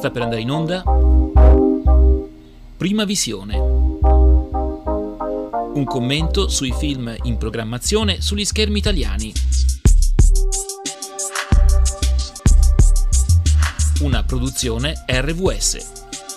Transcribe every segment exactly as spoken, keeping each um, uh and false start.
Sta per andare in onda Prima Visione, un commento sui film in programmazione sugli schermi italiani. Una produzione R V S.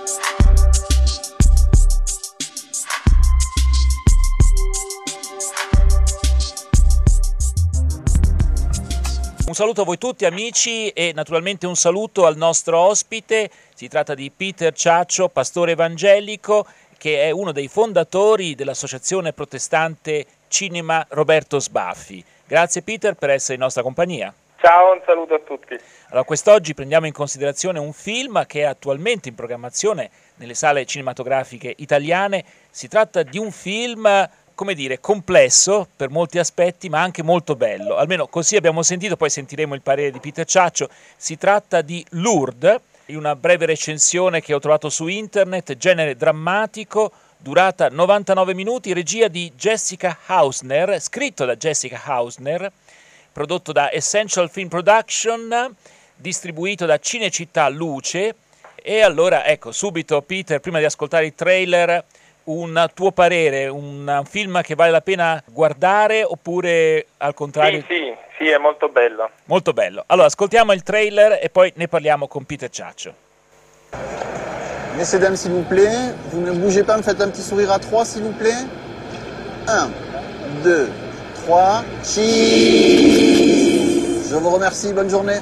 Un saluto a voi tutti amici e naturalmente un saluto al nostro ospite. Si tratta di Peter Ciaccio, pastore evangelico, che è uno dei fondatori dell'associazione protestante Cinema Roberto Sbaffi. Grazie Peter per essere in nostra compagnia. Ciao, un saluto a tutti. Allora, quest'oggi prendiamo in considerazione un film che è attualmente in programmazione nelle sale cinematografiche italiane. Si tratta di un film, come dire, complesso per molti aspetti, ma anche molto bello. Almeno così abbiamo sentito, poi sentiremo il parere di Peter Ciaccio. Si tratta di Lourdes, in una breve recensione che ho trovato su internet, genere drammatico, durata novantanove minuti, regia di Jessica Hausner, scritto da Jessica Hausner, prodotto da Essential Film Production, distribuito da Cinecittà Luce. E allora, ecco, subito Peter, prima di ascoltare il trailer, un tuo parere, un film che vale la pena guardare oppure al contrario? Sì, sì, sì, è molto bello. Molto bello. Allora, ascoltiamo il trailer e poi ne parliamo con Peter Ciaccio. Messieurs, dames, s'il vous plaît, vous ne bougez pas, me faites un petit sourire à trois, s'il vous plaît. Un, deux, trois, cheese. Je vous remercie, bonne journée.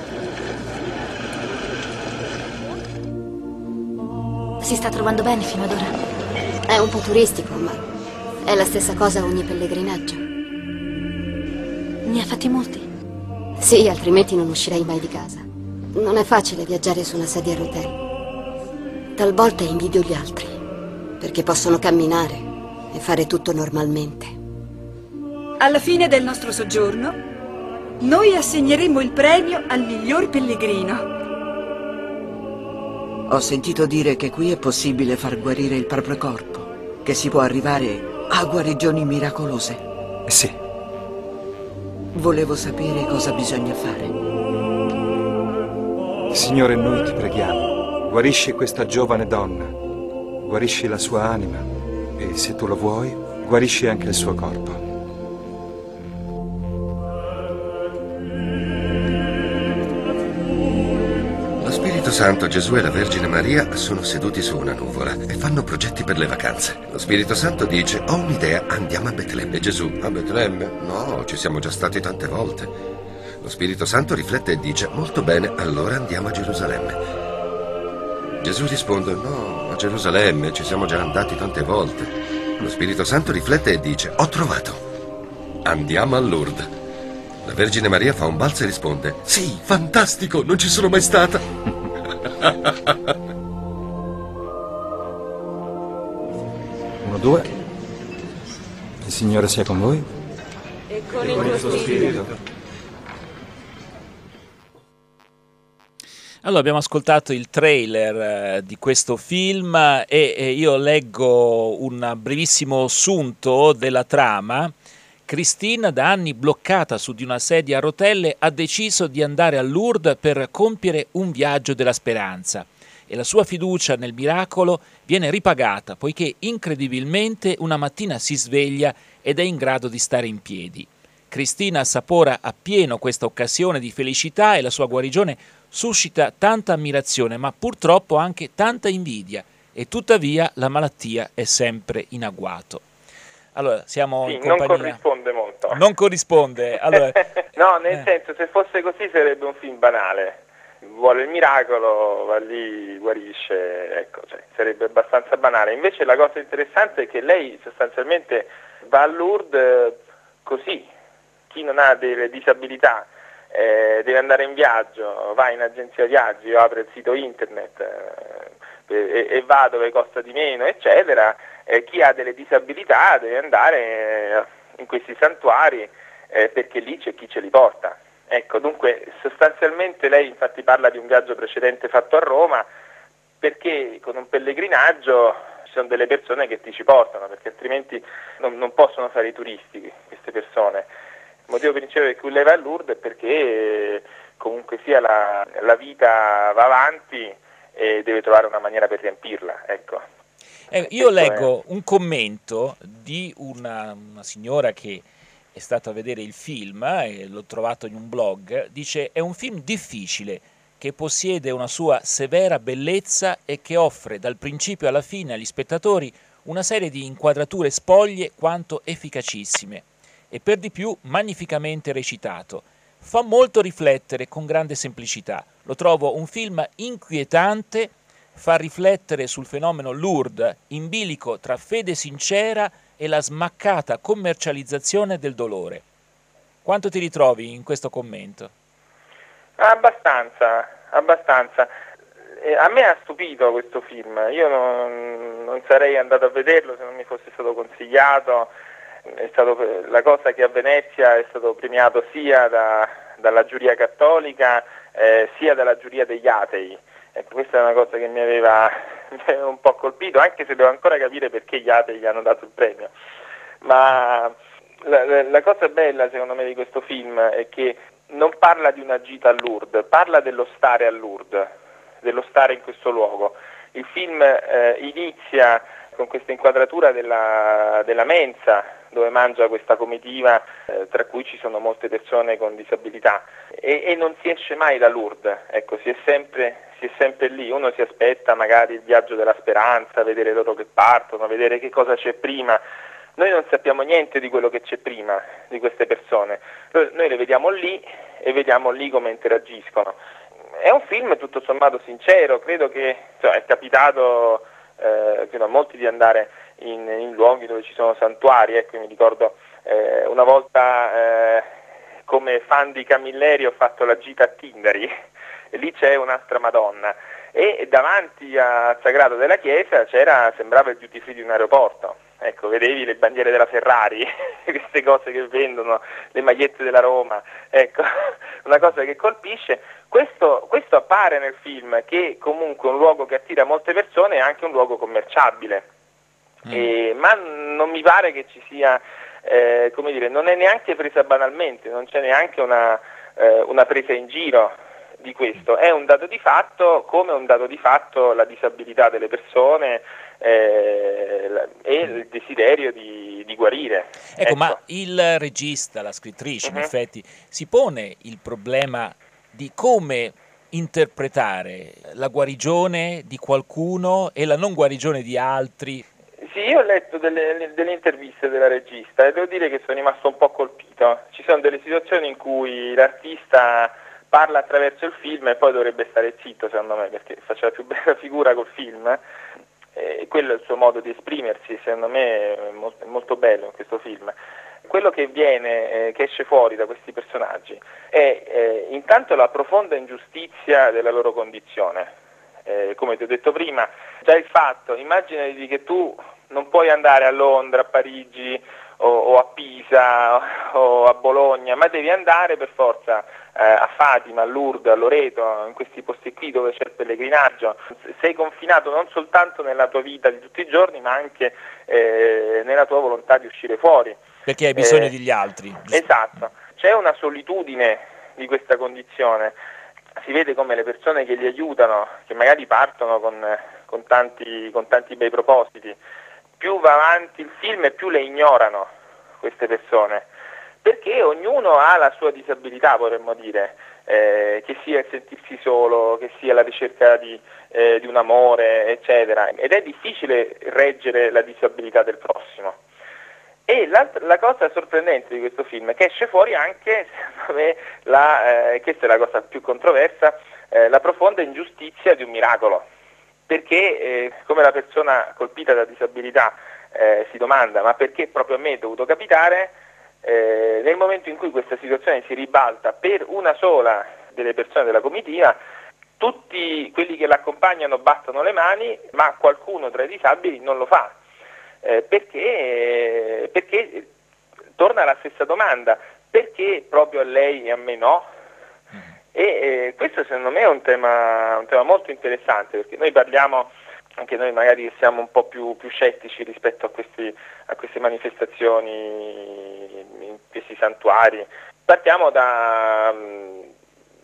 Si sta trovando bene fino ad ora? È un po' turistico, ma è la stessa cosa ogni pellegrinaggio. Ne ha fatti molti? Sì, altrimenti non uscirei mai di casa. Non è facile viaggiare su una sedia a rotelle. Talvolta invidio gli altri, perché possono camminare e fare tutto normalmente. Alla fine del nostro soggiorno, noi assegneremo il premio al miglior pellegrino. Ho sentito dire che qui è possibile far guarire il proprio corpo, che si può arrivare a guarigioni miracolose. Sì. Volevo sapere cosa bisogna fare. Signore, noi ti preghiamo, guarisci questa giovane donna, guarisci la sua anima e, se tu lo vuoi, guarisci anche il suo corpo. Santo, Gesù e la Vergine Maria sono seduti su una nuvola e fanno progetti per le vacanze. Lo Spirito Santo dice: ho un'idea, andiamo a Betlemme. E Gesù: a Betlemme? No, ci siamo già stati tante volte. Lo Spirito Santo riflette e dice: molto bene, allora andiamo a Gerusalemme. Gesù risponde: no, a Gerusalemme ci siamo già andati tante volte. Lo Spirito Santo riflette e dice: ho trovato, andiamo a Lourdes. La Vergine Maria fa un balzo e risponde: sì, fantastico, non ci sono mai stata. Uno, due. Il Signore sia con voi. E con il tuo spirito. Allora, abbiamo ascoltato il trailer eh, di questo film e, e io leggo un brevissimo sunto della trama. Cristina, da anni bloccata su di una sedia a rotelle, ha deciso di andare a Lourdes per compiere un viaggio della speranza e la sua fiducia nel miracolo viene ripagata poiché incredibilmente una mattina si sveglia ed è in grado di stare in piedi. Cristina assapora appieno questa occasione di felicità e la sua guarigione suscita tanta ammirazione ma purtroppo anche tanta invidia e tuttavia la malattia è sempre in agguato. Allora, siamo sì, in compagnia. Non corrisponde molto. Non corrisponde. Allora, no, nel eh. senso, se fosse così sarebbe un film banale. Vuole il miracolo, va lì, guarisce, ecco, cioè, sarebbe abbastanza banale. Invece la cosa interessante è che lei sostanzialmente va a Lourdes così. Chi non ha delle disabilità eh, deve andare in viaggio, va in agenzia viaggi, apre il sito internet eh, e, e va dove costa di meno, eccetera. Eh, chi ha delle disabilità deve andare eh, in questi santuari eh, perché lì c'è chi ce li porta. Ecco, dunque sostanzialmente lei infatti parla di un viaggio precedente fatto a Roma perché con un pellegrinaggio ci sono delle persone che ti ci portano, perché altrimenti non, non possono fare i turisti queste persone. Il motivo principale per cui lei va a Lourdes è perché comunque sia la, la vita va avanti e deve trovare una maniera per riempirla, ecco. Eh, io leggo un commento di una, una signora che è stata a vedere il film e l'ho trovato in un blog, dice: è un film difficile che possiede una sua severa bellezza e che offre dal principio alla fine agli spettatori una serie di inquadrature spoglie quanto efficacissime e per di più magnificamente recitato. Fa molto riflettere con grande semplicità. Lo trovo un film inquietante, fa riflettere sul fenomeno Lourdes, in bilico tra fede sincera e la smaccata commercializzazione del dolore. Quanto ti ritrovi in questo commento? Abbastanza, abbastanza. Eh, a me ha stupito questo film, io non, non sarei andato a vederlo se non mi fosse stato consigliato. È stato, la cosa che a Venezia è stato premiato sia da, dalla giuria cattolica eh, sia dalla giuria degli atei. Ecco, questa è una cosa che mi aveva, mi aveva un po' colpito, anche se devo ancora capire perché gli atei gli hanno dato il premio. Ma la, la, la cosa bella secondo me di questo film è che non parla di una gita a Lourdes, parla dello stare a Lourdes, dello stare in questo luogo. Il film eh, inizia con questa inquadratura della, della mensa, dove mangia questa comitiva, eh, tra cui ci sono molte persone con disabilità, e, e non si esce mai da Lourdes, ecco, si è sempre, si è sempre lì. Uno si aspetta magari il viaggio della speranza, vedere loro che partono, vedere che cosa c'è prima. Noi non sappiamo niente di quello che c'è prima di queste persone, noi, noi le vediamo lì e vediamo lì come interagiscono. È un film tutto sommato sincero, credo che insomma, è capitato eh, a molti di andare in, in luoghi dove ci sono santuari, ecco, mi ricordo eh, una volta eh, come fan di Camilleri ho fatto la gita a Tindari, e lì c'è un'altra Madonna, e davanti al sagrato della chiesa c'era, sembrava il duty free di un aeroporto. Ecco, vedevi le bandiere della Ferrari, queste cose che vendono, le magliette della Roma, ecco, una cosa che colpisce. Questo, questo appare nel film, che comunque è un luogo che attira molte persone, è anche un luogo commerciabile, mm. e, ma non mi pare che ci sia, eh, come dire, non è neanche presa banalmente, non c'è neanche una, eh, una presa in giro di questo. È un dato di fatto, come un dato di fatto la disabilità delle persone, Eh, e il desiderio di, di guarire. Ecco, ecco, ma il regista, la scrittrice, uh-huh. in effetti, si pone il problema di come interpretare la guarigione di qualcuno e la non guarigione di altri. Sì, io ho letto delle, delle interviste della regista e devo dire che sono rimasto un po' colpito. Ci sono delle situazioni in cui l'artista parla attraverso il film e poi dovrebbe stare zitto, secondo me, perché faceva più bella figura col film. Eh, quello è il suo modo di esprimersi, secondo me è molto, è molto bello in questo film. Quello che viene, eh, che esce fuori da questi personaggi è eh, intanto la profonda ingiustizia della loro condizione. Eh, come ti ho detto prima, già il fatto, immaginati che tu non puoi andare a Londra, a Parigi o, o a Pisa o a Bologna, ma devi andare per forza eh, a Fatima, a Lourdes, a Loreto, in questi posti qui dove c'è il pellegrinaggio. Sei confinato non soltanto nella tua vita di tutti i giorni, ma anche eh, nella tua volontà di uscire fuori. Perché hai bisogno eh, degli altri. Esatto, c'è una solitudine di questa condizione. Si vede come le persone che li aiutano, che magari partono con, con, tanti, con tanti bei propositi, più va avanti il film e più le ignorano queste persone, perché ognuno ha la sua disabilità, vorremmo dire, eh, che sia il sentirsi solo, che sia la ricerca di, eh, di un amore, eccetera, ed è difficile reggere la disabilità del prossimo. E la, la cosa sorprendente di questo film è che esce fuori anche, secondo me, la, eh, questa è la cosa più controversa, eh, la profonda ingiustizia di un miracolo, perché eh, come la persona colpita da disabilità eh, si domanda ma perché proprio a me è dovuto capitare, eh, nel momento in cui questa situazione si ribalta per una sola delle persone della comitiva, tutti quelli che l'accompagnano battono le mani, ma qualcuno tra i disabili non lo fa. Eh, perché, perché torna la stessa domanda, perché proprio a lei e a me no? E eh, questo secondo me è un tema, un tema molto interessante, perché noi parliamo, anche noi magari siamo un po' più, più scettici rispetto a, questi, a queste manifestazioni in questi santuari, partiamo da,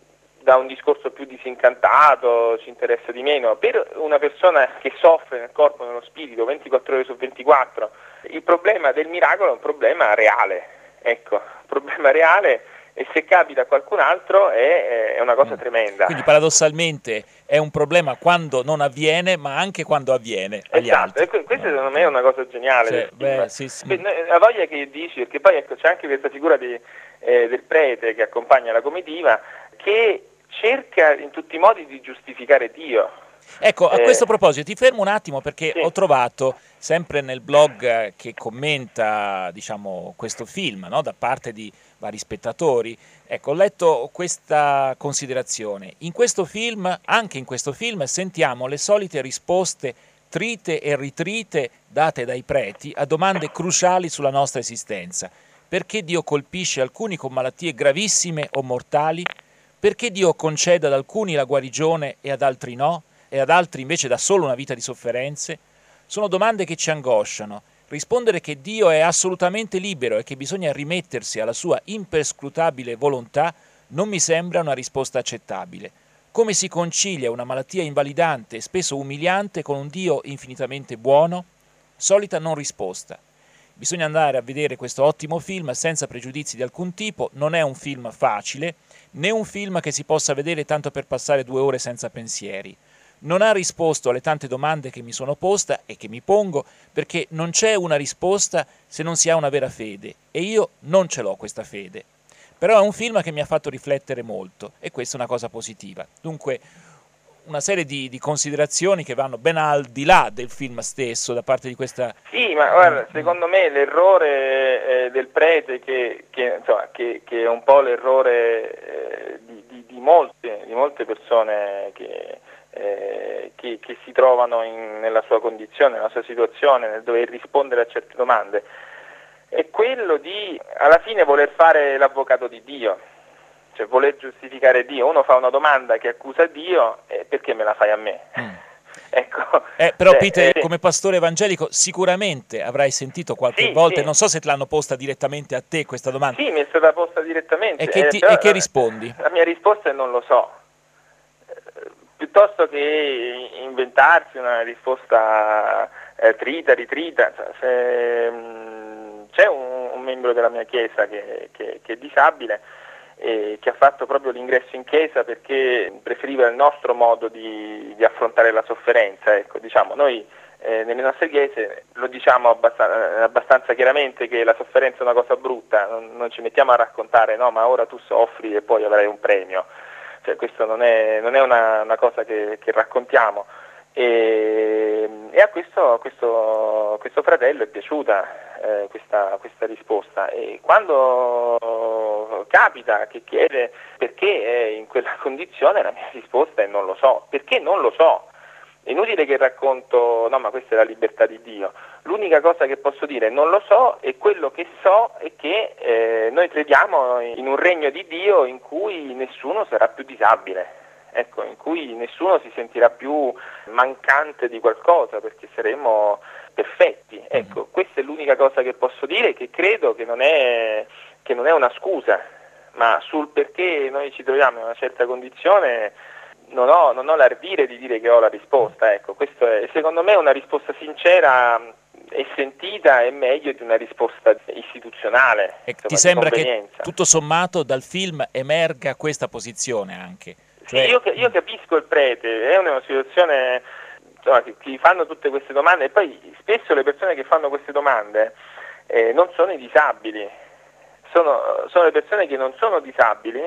da un discorso più disincantato, ci interessa di meno. Per una persona che soffre nel corpo e nello spirito ventiquattro ore su ventiquattro, il problema del miracolo è un problema reale, ecco, un problema reale, e se capita a qualcun altro è, è una cosa tremenda. Quindi paradossalmente è un problema quando non avviene, ma anche quando avviene agli esatto, altri. E questo secondo me è una cosa geniale. Cioè, beh, sì, sì. La voglia che dici, perché poi ecco, c'è anche questa figura di, eh, del prete che accompagna la comitiva, che cerca in tutti i modi di giustificare Dio. Ecco, a Eh, questo proposito ti fermo un attimo, perché sì. ho trovato sempre nel blog che commenta, diciamo, questo film, no, da parte di vari spettatori, ecco, ho letto questa considerazione. In questo film, anche in questo film, sentiamo le solite risposte trite e ritrite date dai preti a domande cruciali sulla nostra esistenza. Perché Dio colpisce alcuni con malattie gravissime o mortali? Perché Dio concede ad alcuni la guarigione e ad altri no? E ad altri invece dà solo una vita di sofferenze? Sono domande che ci angosciano. Rispondere che Dio è assolutamente libero e che bisogna rimettersi alla sua imperscrutabile volontà non mi sembra una risposta accettabile. Come si concilia una malattia invalidante e spesso umiliante con un Dio infinitamente buono? Solita non risposta. Bisogna andare a vedere questo ottimo film senza pregiudizi di alcun tipo. Non è un film facile, né un film che si possa vedere tanto per passare due ore senza pensieri. Non ha risposto alle tante domande che mi sono posta e che mi pongo, perché non c'è una risposta se non si ha una vera fede, e io non ce l'ho questa fede. Però è un film che mi ha fatto riflettere molto, e questa è una cosa positiva. Dunque, una serie di, di considerazioni che vanno ben al di là del film stesso, da parte di questa... Sì, ma guarda, secondo me l'errore eh, del prete, che, che, insomma, che, che è un po' l'errore eh, di, di, di, molte, di molte persone che... Eh, che, che si trovano in, nella sua condizione, nella sua situazione, nel dover rispondere a certe domande, è quello di alla fine voler fare l'avvocato di Dio, cioè voler giustificare Dio. Uno fa una domanda che accusa Dio, e perché me la fai a me? Mm. Ecco, eh, però cioè, Peter, eh, come pastore evangelico sicuramente avrai sentito qualche sì, volta, sì. non so se te l'hanno posta direttamente a te questa domanda. Sì, mi è stata posta direttamente. E che, ti, eh, e che rispondi? La mia risposta è non lo so. Piuttosto che inventarsi una risposta eh, trita, ritrita, se, mh, c'è un, un membro della mia chiesa che, che, che è disabile e che ha fatto proprio l'ingresso in chiesa perché preferiva il nostro modo di, di affrontare la sofferenza. Ecco, diciamo, noi eh, nelle nostre chiese lo diciamo abbastanza, abbastanza chiaramente che la sofferenza è una cosa brutta, non, non ci mettiamo a raccontare, no, ma ora tu soffri e poi avrai un premio. Cioè, questo non è, non è una, una cosa che, che raccontiamo, e, e a questo, questo, questo fratello è piaciuta eh, questa, questa risposta, e quando capita che chiede perché è in quella condizione, la mia risposta è non lo so. Perché non lo so? È inutile che racconto, no, ma questa è la libertà di Dio. L'unica cosa che posso dire è non lo so, e quello che so è che eh, noi crediamo in un regno di Dio in cui nessuno sarà più disabile, ecco, in cui nessuno si sentirà più mancante di qualcosa perché saremo perfetti. Ecco, questa è l'unica cosa che posso dire, che credo che non è, che non è una scusa, ma sul perché noi ci troviamo in una certa condizione Non ho, non ho l'ardire di dire che ho la risposta. Ecco, questo è, secondo me, una risposta sincera e sentita è meglio di una risposta istituzionale. E insomma, ti sembra che convenienza. tutto sommato dal film emerga questa posizione anche? Cioè... Sì, io, io capisco il prete, è una situazione, insomma, che, che fanno tutte queste domande, e poi spesso le persone che fanno queste domande eh, non sono i disabili, sono, sono le persone che non sono disabili,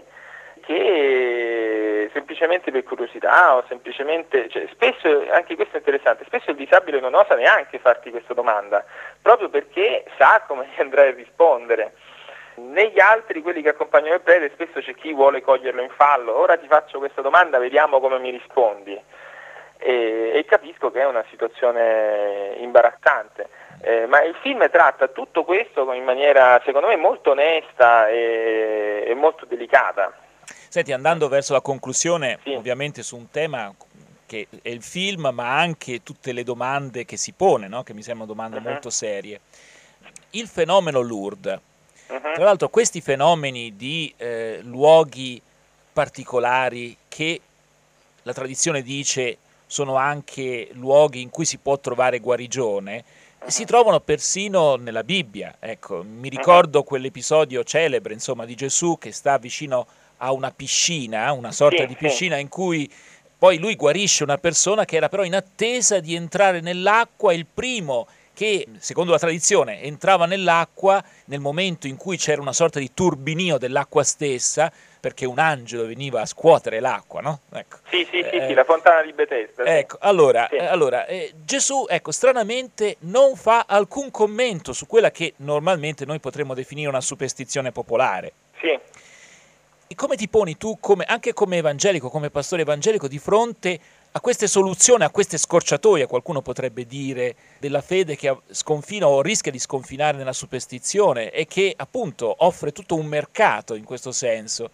che semplicemente per curiosità o semplicemente, cioè, spesso, anche questo è interessante, spesso il disabile non osa neanche farti questa domanda, proprio perché sa come gli andrà a rispondere. Negli altri, quelli che accompagnano il prete, spesso c'è chi vuole coglierlo in fallo: ora ti faccio questa domanda, vediamo come mi rispondi, e, e capisco che è una situazione imbarazzante. Eh, ma il film tratta tutto questo in maniera, secondo me, molto onesta e, e molto delicata. Senti, andando verso la conclusione, sì. ovviamente su un tema che è il film, ma anche tutte le domande che si pone, no? Che mi sembrano domande uh-huh. molto serie. Il fenomeno Lourdes, uh-huh. tra l'altro questi fenomeni di eh, luoghi particolari che la tradizione dice sono anche luoghi in cui si può trovare guarigione, si trovano persino nella Bibbia. Ecco, mi ricordo quell'episodio celebre, insomma, di Gesù che sta vicino a una piscina, una sorta sì, di piscina sì. in cui poi lui guarisce una persona che era però in attesa di entrare nell'acqua. Il primo che, secondo la tradizione, entrava nell'acqua nel momento in cui c'era una sorta di turbinio dell'acqua stessa, perché un angelo veniva a scuotere l'acqua, no? Ecco. Sì, sì, sì, eh, sì, la fontana di Bethesda. Ecco, allora, sì. eh, allora eh, Gesù, ecco, stranamente non fa alcun commento su quella che normalmente noi potremmo definire una superstizione popolare. Sì. E come ti poni tu, come, anche come evangelico, come pastore evangelico, di fronte a queste soluzioni, a queste scorciatoie, qualcuno potrebbe dire, della fede che sconfina o rischia di sconfinare nella superstizione e che appunto offre tutto un mercato in questo senso?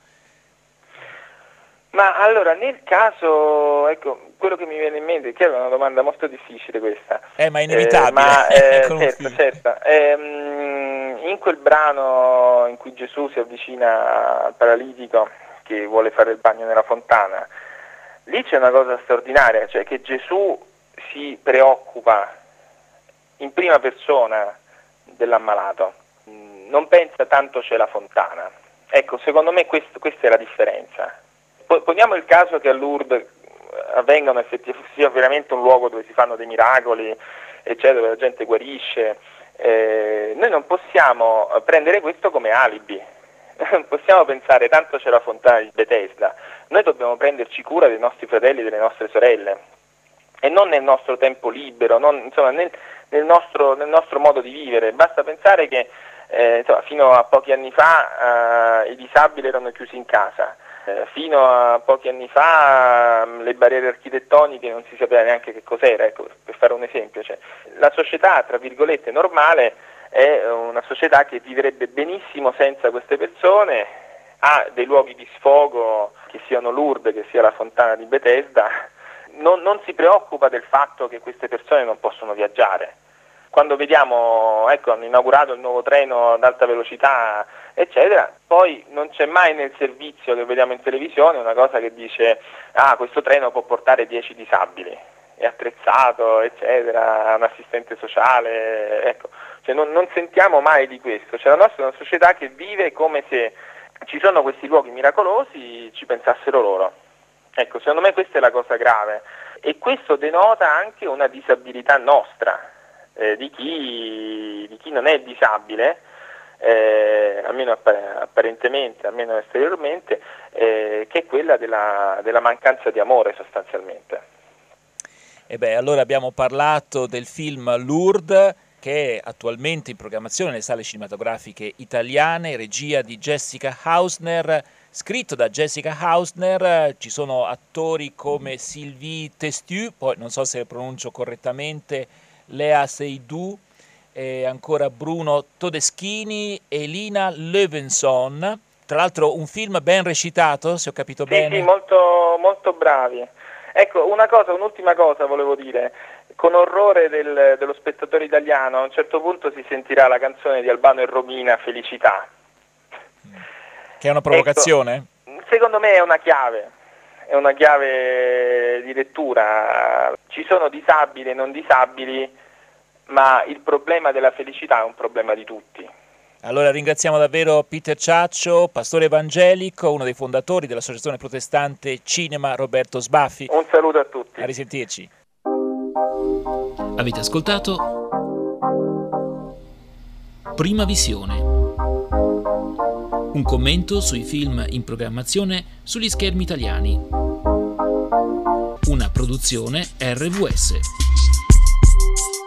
Ma allora, nel caso, ecco, quello che mi viene in mente, che è una domanda molto difficile questa. Eh, ma è inevitabile. Eh, ma, eh, Con un certo, film. certo. Ehm, in quel brano in cui Gesù si avvicina al paralitico che vuole fare il bagno nella fontana, lì c'è una cosa straordinaria, cioè che Gesù si preoccupa in prima persona dell'ammalato, non pensa tanto c'è la fontana. Ecco, secondo me questo, questa è la differenza. Poniamo il caso che a Lourdes avvengano effettivamente, sia veramente un luogo dove si fanno dei miracoli, eccetera, dove la gente guarisce. Eh, noi non possiamo prendere questo come alibi, non possiamo pensare tanto c'è la fontana di Bethesda. Noi dobbiamo prenderci cura dei nostri fratelli e delle nostre sorelle, e non nel nostro tempo libero, non, insomma, nel, nel, nostro, nel nostro modo di vivere. Basta pensare che eh, insomma, fino a pochi anni fa eh, i disabili erano chiusi in casa. Eh, fino a pochi anni fa mh, le barriere architettoniche non si sapeva neanche che cos'era, ecco, per fare un esempio. Cioè, la società, tra virgolette, normale è una società che vivrebbe benissimo senza queste persone, ha dei luoghi di sfogo, che siano Lourdes, che sia la fontana di Bethesda, non, non si preoccupa del fatto che queste persone non possono viaggiare. Quando vediamo, ecco, hanno inaugurato il nuovo treno ad alta velocità, eccetera, poi non c'è mai nel servizio che vediamo in televisione una cosa che dice ah, questo treno può portare dieci disabili, è attrezzato, eccetera, ha un assistente sociale, ecco, cioè non, non sentiamo mai di questo. Cioè, la nostra è una società che vive come se ci sono questi luoghi miracolosi, ci pensassero loro. Ecco, secondo me questa è la cosa grave, e questo denota anche una disabilità nostra. Eh, di, chi, di chi non è disabile, eh, almeno apparentemente, almeno esteriormente, eh, che è quella della, della mancanza di amore sostanzialmente. E beh, allora abbiamo parlato del film Lourdes, che è attualmente in programmazione nelle sale cinematografiche italiane, regia di Jessica Hausner, scritto da Jessica Hausner. Ci sono attori come Sylvie Testu, poi non so se pronuncio correttamente, Lea Seydoux, e ancora Bruno Todeschini e Lina Löwenson. Tra l'altro un film ben recitato, se ho capito sì, bene. Sì, molto, molto bravi. Ecco, una cosa, un'ultima cosa volevo dire. Con orrore del, dello spettatore italiano, a un certo punto si sentirà la canzone di Albano e Romina, Felicità. Che è una provocazione? Ecco, secondo me è una chiave. È una chiave di lettura. Ci sono disabili e non disabili, ma il problema della felicità è un problema di tutti. Allora ringraziamo davvero Peter Ciaccio, pastore evangelico, uno dei fondatori dell'Associazione Protestante Cinema Roberto Sbaffi. Un saluto a tutti. A risentirci. Avete ascoltato Prima Visione, un commento sui film in programmazione sugli schermi italiani. Una produzione R V S.